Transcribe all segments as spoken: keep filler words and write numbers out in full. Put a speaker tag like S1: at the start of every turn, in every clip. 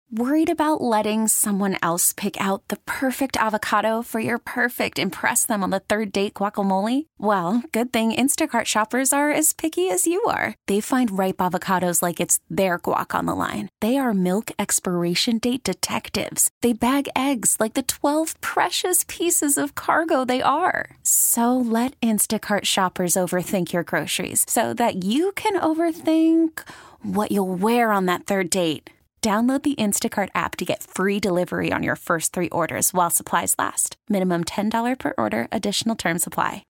S1: Worried about letting someone else pick out the perfect avocado for your perfect impress them on the third date guacamole? Well, good thing Instacart shoppers are as picky as you are. They find ripe avocados like it's their guac on the line. They are milk expiration date detectives. They bag eggs like the twelve precious pieces of cargo they are. So let Instacart shoppers overthink your groceries so that you can overthink what you'll wear on that third date. Download the Instacart app to get free delivery on your first three orders while supplies last. Minimum ten dollars per order. Additional terms apply.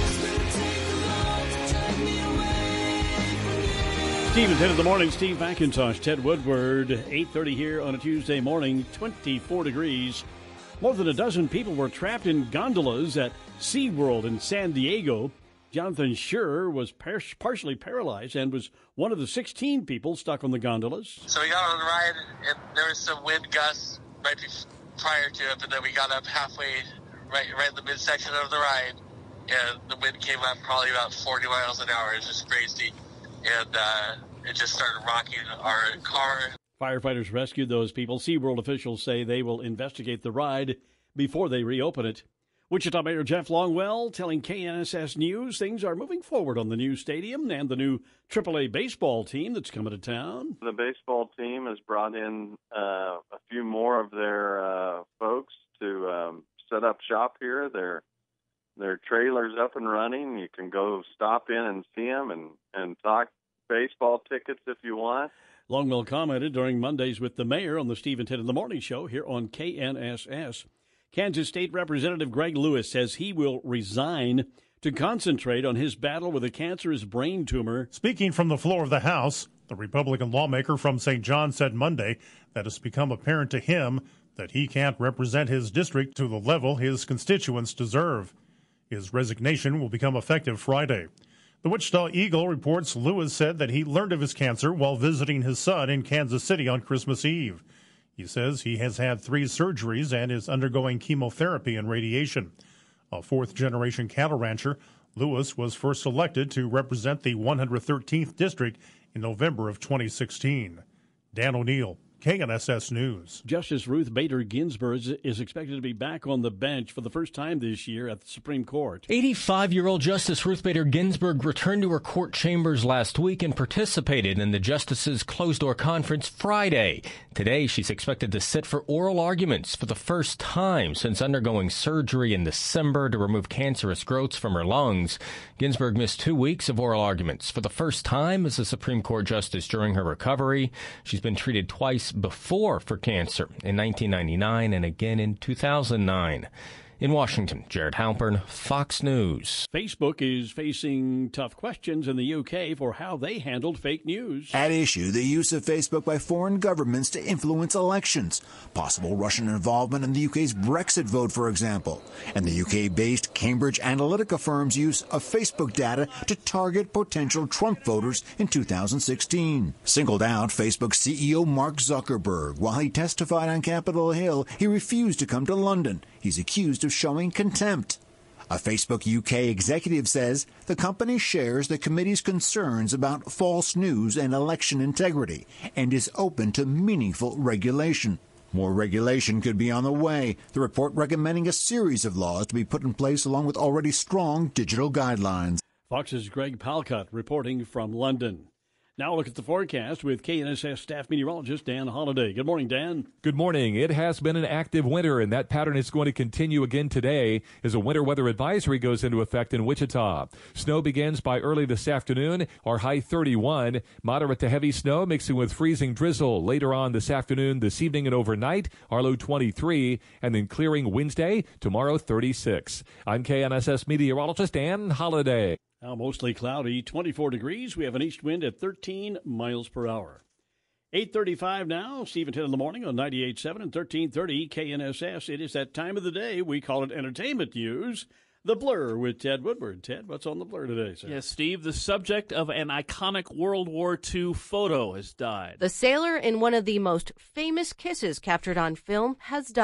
S2: Steve and Ted in the morning. Steve McIntosh, Ted Woodward. eight thirty here on a Tuesday morning. twenty-four degrees. More than a dozen people were trapped in gondolas at SeaWorld in San Diego. Jonathan Schur was par- partially paralyzed and was one of the sixteen people stuck on the gondolas.
S3: So we got on the ride, and there was some wind gusts right prior to it, but then we got up halfway, right, right in the midsection of the ride, and the wind came up probably about forty miles an hour. It was just crazy, and uh, it just started rocking our car.
S2: Firefighters rescued those people. SeaWorld officials say they will investigate the ride before they reopen it. Wichita Mayor Jeff Longwell telling K N S S News things are moving forward on the new stadium and the new triple A baseball team that's coming to town.
S4: The baseball team has brought in uh, a few more of their uh, folks to um, set up shop here. Their their trailer's up and running. You can go stop in and see them and, and talk baseball tickets if you want.
S2: Longwell commented during Mondays with the mayor on the Steve and Ted in the Morning show here on K N S S. Kansas State Representative Greg Lewis says he will resign to concentrate on his battle with a cancerous brain tumor.
S5: Speaking from the floor of the House, the Republican lawmaker from Saint John said Monday that it's become apparent to him that he can't represent his district to the level his constituents deserve. His resignation will become effective Friday. The Wichita Eagle reports Lewis said that he learned of his cancer while visiting his son in Kansas City on Christmas Eve. He says he has had three surgeries and is undergoing chemotherapy and radiation. A fourth-generation cattle rancher, Lewis was first elected to represent the one hundred thirteenth District in November of twenty sixteen. Dan O'Neill, K N S S News.
S2: Justice Ruth Bader Ginsburg is expected to be back on the bench for the first time this year at the Supreme Court.
S6: eighty-five-year-old Justice Ruth Bader Ginsburg returned to her court chambers last week and participated in the justices' closed-door conference Friday. Today, she's expected to sit for oral arguments for the first time since undergoing surgery in December to remove cancerous growths from her lungs. Ginsburg missed two weeks of oral arguments for the first time as a Supreme Court justice during her recovery. She's been treated twice before for cancer, in nineteen ninety-nine and again in two thousand nine. In Washington, Jared Halpern, Fox News.
S2: Facebook is facing tough questions in the U K for how they handled fake news.
S7: At issue, the use of Facebook by foreign governments to influence elections. Possible Russian involvement in the U K's Brexit vote, for example. And the U K-based Cambridge Analytica firm's use of Facebook data to target potential Trump voters in two thousand sixteen. Singled out, Facebook C E O Mark Zuckerberg. While he testified on Capitol Hill, he refused to come to London. He's accused of showing contempt. A Facebook U K executive says the company shares the committee's concerns about false news and election integrity and is open to meaningful regulation. More regulation could be on the way, the report recommending a series of laws to be put in place along with already strong digital guidelines.
S2: Fox's Greg Palcott reporting from London. Now look at the forecast with K N S S staff meteorologist Dan Holliday. Good morning, Dan.
S8: Good morning. It has been an active winter, and that pattern is going to continue again today as a winter weather advisory goes into effect in Wichita. Snow begins by early this afternoon, our high thirty-one. Moderate to heavy snow mixing with freezing drizzle later on this afternoon, this evening, and overnight, our low twenty-three, and then clearing Wednesday, tomorrow thirty-six. I'm K N S S meteorologist Dan Holliday.
S2: Now mostly cloudy, twenty-four degrees. We have an east wind at thirteen miles per hour. eight thirty-five now, Steve and Ted in the morning on ninety-eight point seven and thirteen thirty K N S S. It is that time of the day. We call it entertainment news. The Blur with Ted Woodward. Ted, what's on the Blur today, sir?
S9: Yes, Steve, the subject of an iconic World War Two photo has died.
S10: The sailor in one of the most famous kisses captured on film has died.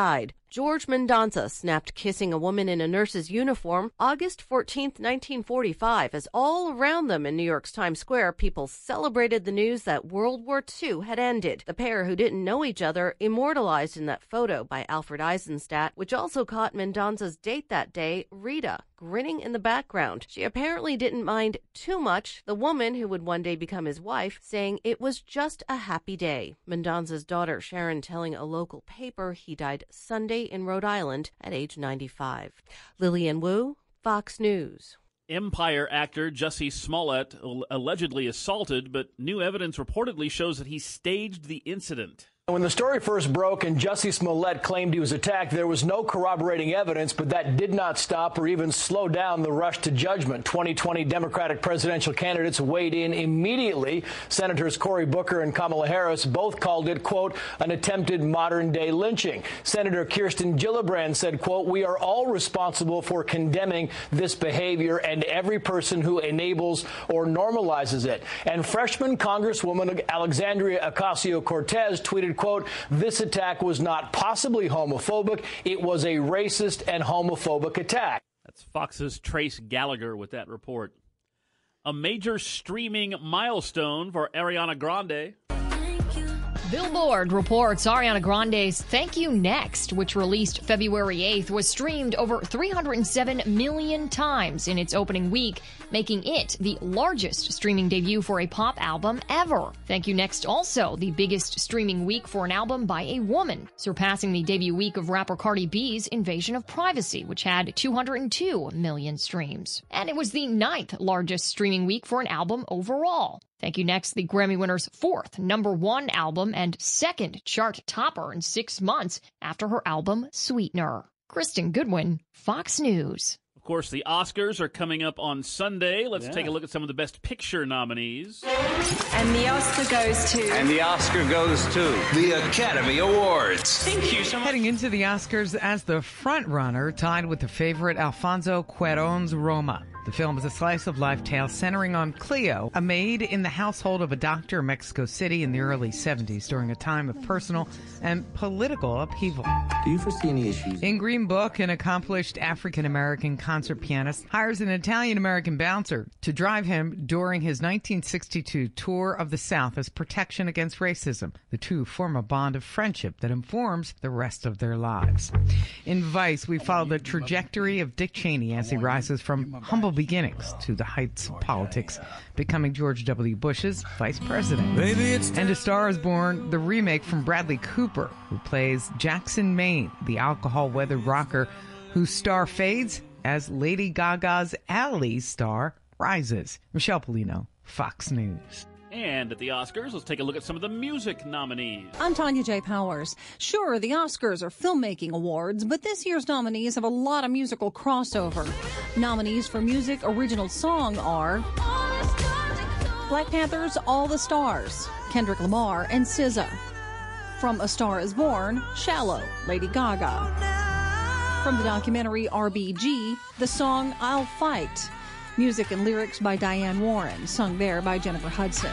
S10: George Mendonça snapped kissing a woman in a nurse's uniform August fourteenth, nineteen forty-five, as all around them in New York's Times Square, people celebrated the news that World War Two had ended. The pair, who didn't know each other, immortalized in that photo by Alfred Eisenstadt, which also caught Mendonca's date that day, Rita, grinning in the background. She apparently didn't mind too much, the woman who would one day become his wife, saying it was just a happy day. Mendonca's daughter, Sharon, telling a local paper he died Sunday in Rhode Island at age ninety-five. Lillian Wu, Fox News.
S9: Empire actor Jussie Smollett allegedly assaulted, but new evidence reportedly shows that he staged the incident.
S11: When the story first broke and Jussie Smollett claimed he was attacked, there was no corroborating evidence, but that did not stop or even slow down the rush to judgment. twenty twenty Democratic presidential candidates weighed in immediately. Senators Cory Booker and Kamala Harris both called it, quote, an attempted modern-day lynching. Senator Kirsten Gillibrand said, quote, we are all responsible for condemning this behavior and every person who enables or normalizes it. And freshman Congresswoman Alexandria Ocasio-Cortez tweeted, quote, this attack was not possibly homophobic. It was a racist and homophobic attack.
S9: That's Fox's Trace Gallagher with that report. A major streaming milestone for Ariana Grande.
S12: Billboard reports Ariana Grande's Thank You Next, which released February eighth, was streamed over three hundred seven million times in its opening week, making it the largest streaming debut for a pop album ever. Thank You Next also the biggest streaming week for an album by a woman, surpassing the debut week of rapper Cardi B's Invasion of Privacy, which had two hundred two million streams. And it was the ninth largest streaming week for an album overall. Thank You Next, the Grammy winner's fourth number one album and second chart topper in six months after her album Sweetener. Kristen Goodwin, Fox News.
S9: Of course, the Oscars are coming up on Sunday. Let's yeah. take a look at some of the Best Picture nominees.
S13: And the Oscar goes to...
S14: And the Oscar goes to the Academy Awards.
S13: Thank you so much.
S15: Heading into the Oscars as the front-runner, tied with the favorite Alfonso Cuarón's Roma. The film is a slice-of-life tale centering on Cleo, a maid in the household of a doctor in Mexico City in the early seventies during a time of personal and political upheaval.
S16: Do you foresee any issues?
S15: In Green Book, an accomplished African-American concert pianist hires an Italian-American bouncer to drive him during his nineteen sixty-two tour of the South as protection against racism. The two form a bond of friendship that informs the rest of their lives. In Vice, we follow the trajectory of Dick Cheney as he rises from humble beginnings to the heights of politics, becoming George W. Bush's vice president. And A Star is Born, the remake from Bradley Cooper, who plays Jackson Maine, the alcohol-weathered rocker whose star fades as Lady Gaga's Ally star rises. Michelle Polino, Fox News.
S9: And at the Oscars, let's take a look at some of the music nominees.
S17: I'm Tanya J. Powers. Sure, the Oscars are filmmaking awards, but this year's nominees have a lot of musical crossover. Nominees for Music Original Song are Black Panther's All the Stars, Kendrick Lamar and S Z A. From A Star is Born, Shallow, Lady Gaga. From the documentary R B G, the song I'll Fight. Music and lyrics by Diane Warren, sung there by Jennifer Hudson.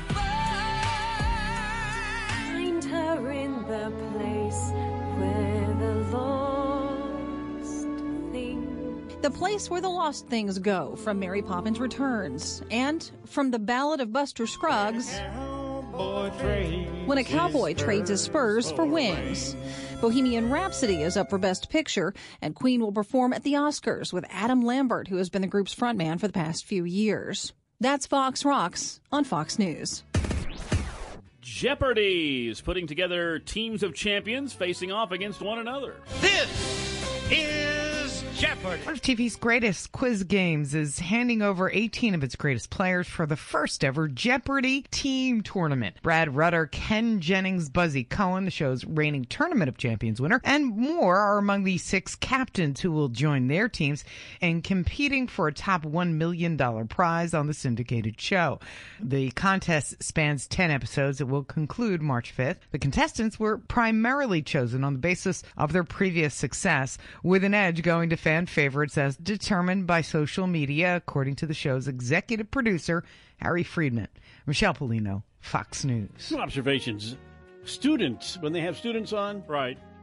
S18: Find her in the place where the lost things...
S17: The Place Where the Lost Things Go, from Mary Poppins Returns. And from the Ballad of Buster Scruggs, When a Cowboy Trades His Spurs for Wings. Bohemian Rhapsody is up for Best Picture, and Queen will perform at the Oscars with Adam Lambert, who has been the group's frontman for the past few years. That's Fox Rocks on Fox News.
S9: Jeopardy is putting together teams of champions facing off against one another.
S15: This is Jeopardy! One of T V's greatest quiz games is handing over eighteen of its greatest players for the first ever Jeopardy team tournament. Brad Rutter, Ken Jennings, Buzzy Cohen, the show's reigning Tournament of Champions winner, and more are among the six captains who will join their teams in competing for a top one million dollars prize on the syndicated show. The contest spans ten episodes. It will conclude March fifth. The contestants were primarily chosen on the basis of their previous success, with an edge going to fan favorites as determined by social media, according to the show's executive producer, Harry Friedman. Michelle Polino, Fox News.
S2: Two observations. Students, when they have students on,
S9: right,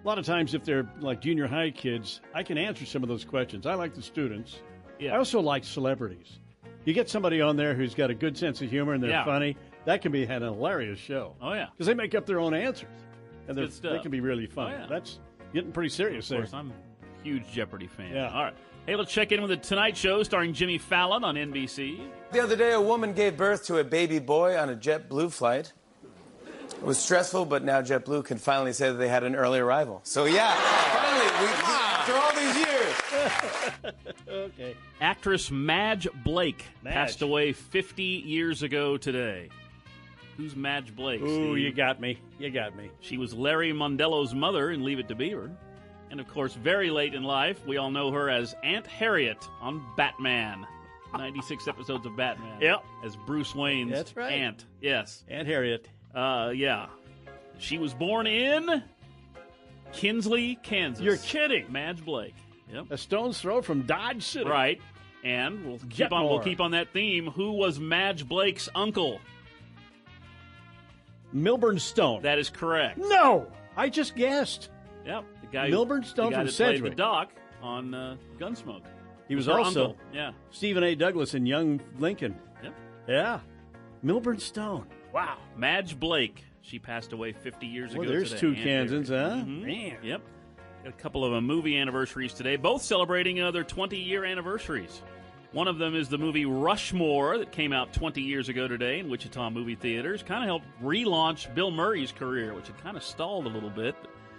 S2: A lot of times, if they're like junior high kids, I can answer some of those questions. I like the students.
S9: Yeah.
S2: I also like celebrities. You get somebody on there who's got a good sense of humor and they're
S9: Yeah.
S2: funny, that can be an hilarious show.
S9: Oh, yeah.
S2: Because they make up their own answers. And
S9: Good
S2: they're-
S9: stuff.
S2: they can be really fun.
S9: Oh, yeah.
S2: That's getting pretty serious
S9: Of course,
S2: there.
S9: I'm a huge Jeopardy fan.
S2: Yeah.
S9: All right. Hey, let's check in with The Tonight Show starring Jimmy Fallon on N B C.
S16: The other day, a woman gave birth to a baby boy on a JetBlue flight. It was stressful, but now JetBlue can finally say that they had an early arrival. So, yeah, finally, we, after all these years.
S2: Okay.
S9: Actress Madge Blake
S2: Madge.
S9: passed away fifty years ago today. Who's Madge Blake?
S2: Ooh,
S9: Steve?
S2: you got me. You got me.
S9: She was Larry Mondello's mother in Leave It to Beaver. And, of course, very late in life, we all know her as Aunt Harriet on Batman. ninety-six episodes of Batman.
S2: Yep.
S9: As Bruce Wayne's
S2: That's right.
S9: aunt. Yes.
S2: Aunt Harriet.
S9: Uh, yeah. She was born in Kinsley, Kansas.
S2: You're kidding.
S9: Madge Blake. Yep.
S2: A stone's throw from Dodge City.
S9: Right. And we'll keep on we'll
S2: Jetmore.
S9: keep on that theme. Who was Madge Blake's uncle?
S2: Milburn Stone.
S9: That is correct.
S2: No! I just guessed.
S9: Yep. The guy
S2: Milburn
S9: who,
S2: Stone
S9: the guy
S2: from
S9: that played
S2: Sedgwick.
S9: the Doc on uh, Gunsmoke.
S2: He was
S9: Her
S2: also
S9: uncle. Yeah.
S2: Stephen A. Douglas in Young Lincoln.
S9: Yep.
S2: Yeah. Milburn Stone. Wow.
S9: Madge Blake. She passed away fifty years
S2: Well,
S9: ago
S2: there's
S9: today.
S2: two
S9: Aunt
S2: Kansans,
S9: Harriet.
S2: huh?
S9: Mhm.
S2: Man.
S9: Yep. Got a couple of uh, movie anniversaries today, both celebrating uh, their twenty-year anniversaries. One of them is the movie Rushmore that came out twenty years ago today in Wichita movie theaters. Kind of helped relaunch Bill Murray's career, which had kind of stalled a little bit.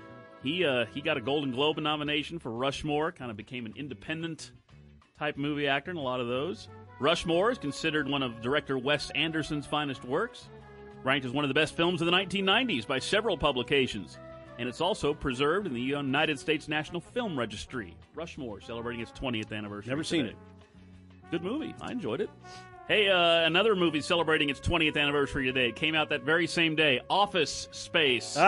S9: He uh, he got a Golden Globe nomination for Rushmore, kind of became an independent-type movie actor in a lot of those. Rushmore is considered one of director Wes Anderson's finest works, ranked as one of the best films of the nineteen nineties by several publications. And it's also preserved in the United States National Film Registry. Rushmore, celebrating its twentieth anniversary.
S2: Never seen
S9: today. Good movie. I enjoyed it. Hey, uh, another movie celebrating its twentieth anniversary today. It came out that very same day. Office Space.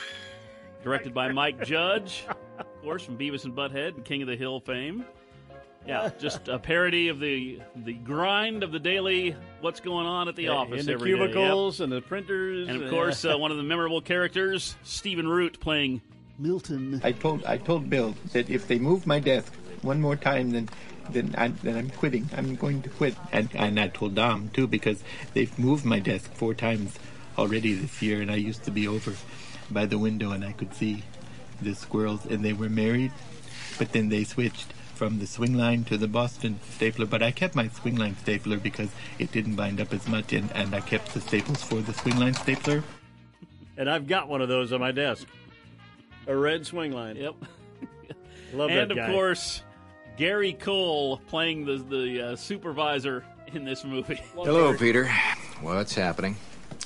S9: Directed by Mike Judge, of course, from Beavis and Butthead and King of the Hill fame. Yeah, just a parody of the the grind of the daily what's going on at the
S2: Yeah,
S9: office
S2: in the
S9: every day.
S2: cubicles
S9: Yep.
S2: and the printers.
S9: And, of
S2: uh,
S9: course, uh, one of the memorable characters, Stephen Root, playing Milton.
S19: I told I told Bill that if they move my desk one more time, then then I then I'm quitting. I'm going to quit. And and I told Dom too, because they've moved my desk four times already this year, and I used to be over by the window and I could see the squirrels, and they were married, but then they switched from the swing line to the Boston stapler. But I kept my swing line stapler because it didn't bind up as much, and, and I kept the staples for the swing line stapler.
S2: And I've got one of those on my desk. A red swing line.
S9: Yep.
S2: Love
S9: and,
S2: that
S9: of
S2: guy.
S9: course, Gary Cole playing the, the uh, supervisor in this movie.
S20: Hello, Peter. What's happening?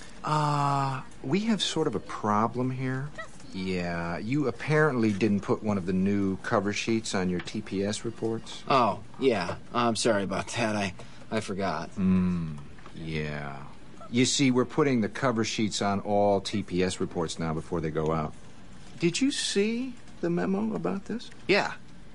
S20: Uh, we have sort of a problem here. Yeah, you apparently didn't put one of the new cover sheets on your T P S reports.
S21: Oh, yeah. I'm sorry about that. I, I forgot.
S20: Hmm, yeah. You see, we're putting the cover sheets on all T P S reports now before they go out. Did you see the memo about this?
S21: Yeah.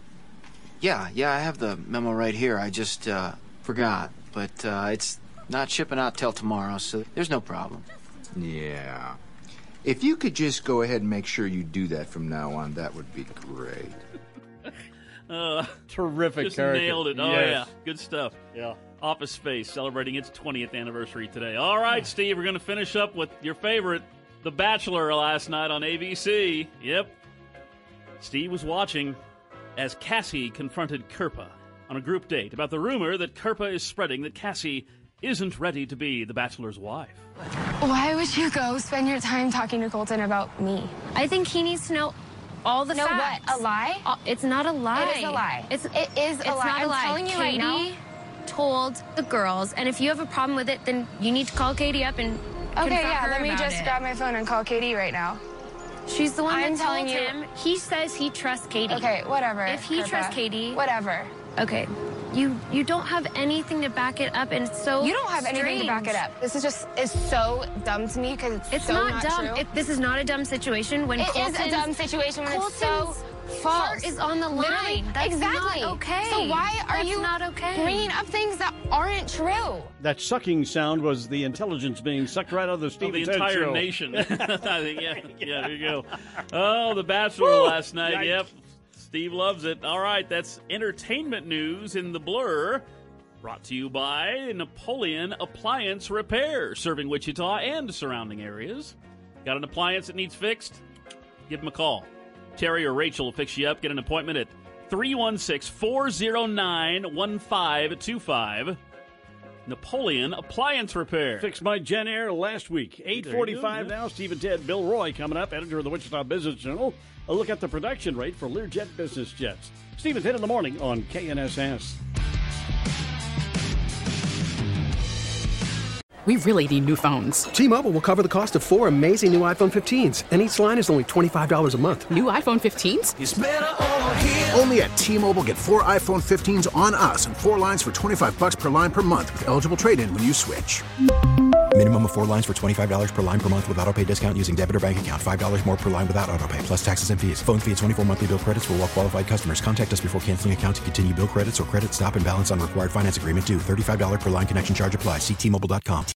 S21: Yeah, yeah, I have the memo right here. I just, uh, forgot. But, uh, it's not shipping out till tomorrow, so there's no problem.
S20: Yeah. If you could just go ahead and make sure you do that from now on, that would be great.
S9: Uh,
S2: Terrific
S9: just
S2: character.
S9: nailed it. Oh,
S2: Yes.
S9: yeah. Good stuff.
S2: Yeah.
S9: Office Space celebrating its twentieth anniversary today. All right, Steve, we're going to finish up with your favorite, The Bachelor, last night on A B C. Yep. Steve was watching as Cassie confronted Kirpa on a group date about the rumor that Kirpa is spreading that Cassie isn't ready to be the Bachelor's wife.
S22: Why would you go spend your time talking to Colton about me?
S23: I think he needs to know all the
S22: Know
S23: facts.
S22: what? A lie?
S23: Uh, It's not a lie.
S22: It is a lie.
S23: It's
S22: It is a
S23: it's
S22: lie.
S23: not a
S22: I'm
S23: lie.
S22: telling you
S23: Katie
S22: right now.
S23: told the girls, and if you have a problem with it, then you need to call Katie up and
S22: Okay,
S23: confront
S22: yeah,
S23: her
S22: let me
S23: about
S22: just
S23: it.
S22: grab my phone and call Katie right now.
S23: She's the one
S22: I'm
S23: that
S22: telling
S23: told
S22: you-
S23: him. He says he trusts Katie.
S22: Okay, whatever.
S23: If he
S22: Kirpa.
S23: trusts Katie,
S22: Whatever.
S23: okay. You you don't have anything to back it up, and it's so
S22: You don't have anything to back it
S23: strange.
S22: up. This is just is so dumb to me because it's,
S23: It's
S22: so
S23: not,
S22: not
S23: dumb.
S22: true.
S23: It, this is not a dumb situation. When
S22: It is a
S23: Colton's-
S22: dumb situation when it's so
S23: Colton's
S22: False.
S23: heart is on the
S22: Literally,
S23: line. That's
S22: exactly.
S23: not okay.
S22: So why are
S23: That's
S22: you
S23: not okay.
S22: bringing up things that aren't true?
S2: That sucking sound was the intelligence being sucked right out of the Steve
S9: Of the
S2: and Ted
S9: entire
S2: show.
S9: nation. I think, yeah, yeah, there you go. Oh, The Bachelor last night.
S2: Yikes.
S9: Yep. Steve loves it. All right, that's entertainment news in the Blur. Brought to you by Napoleon Appliance Repair, serving Wichita and surrounding areas. Got an appliance that needs fixed? Give them a call. Terry or Rachel will fix you up. Get an appointment at three one six, four oh nine, one five two five. Napoleon Appliance Repair.
S2: Fixed my Jen Air last week. eight forty-five now. Steve and Ted. Bill Roy coming up, editor of the Wichita Business Journal. A look at the production rate for Learjet business jets. Steve and Ted in the morning on K N S S.
S1: We really need new phones.
S3: T-Mobile will cover the cost of four amazing new iPhone fifteens, and each line is only twenty-five dollars a month.
S1: New iPhone fifteens?
S3: It's better over here.
S4: Only at T-Mobile, get four iPhone fifteens on us and four lines for twenty-five bucks per line per month with eligible trade-in when you switch.
S24: Minimum of four lines for twenty-five dollars per line per month with autopay discount using debit or bank account. five dollars more per line without autopay, plus taxes and fees. Phone fee at twenty-four monthly bill credits for well-qualified customers. Contact us before canceling account to continue bill credits or credit stop and balance on required finance agreement due. thirty-five dollars per line connection charge applies. See T Mobile dot com.